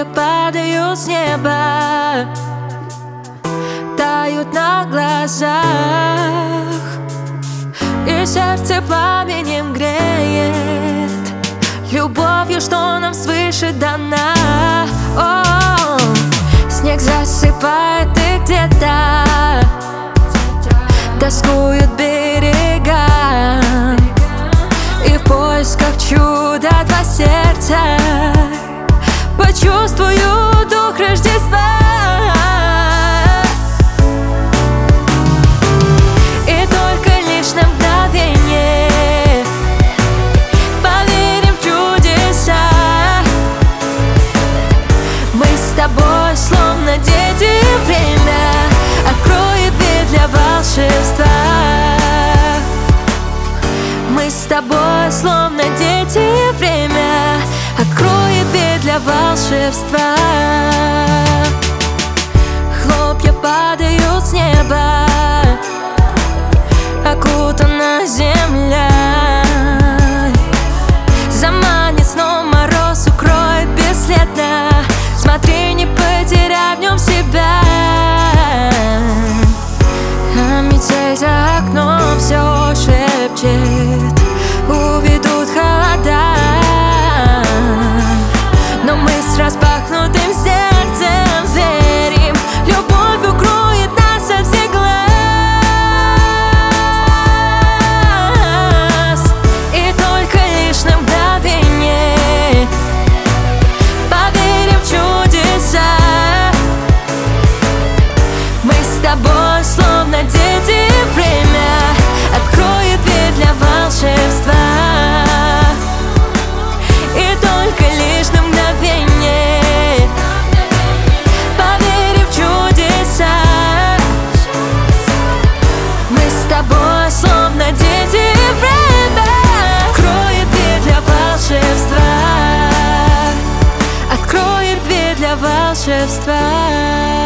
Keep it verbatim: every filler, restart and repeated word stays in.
Хлопья падают с неба, тают на глазах, и сердце пламенем греет любовью, что нам свыше дана. О, снег засыпает, и где-то тоскуют берега, и в поисках чуда два сердца почувствую дух Рождества. И только лишь на мгновение поверим в чудеса. Мы с тобой словно дети, время откроет дверь для волшебства. Мы с тобой словно дети, время откроет дверь для волшебства. Хлопья падают с неба, окутана земля, заманит снова мороз, укроет бесследно. Смотри, не потеряй в нем себя. А метель за окном все шепчет: уведут холода. Но мы с распахнутым сердцем верим, любовь укроет нас от всех глаз. И только лишь на мгновение поверим в чудеса. Мы с тобой словно дети, время откроет дверь для волшебства. И только лишь на мгновение поверим в чудеса. Мы с тобой словно дети, время откроет дверь для волшебства. Откроет дверь для волшебства.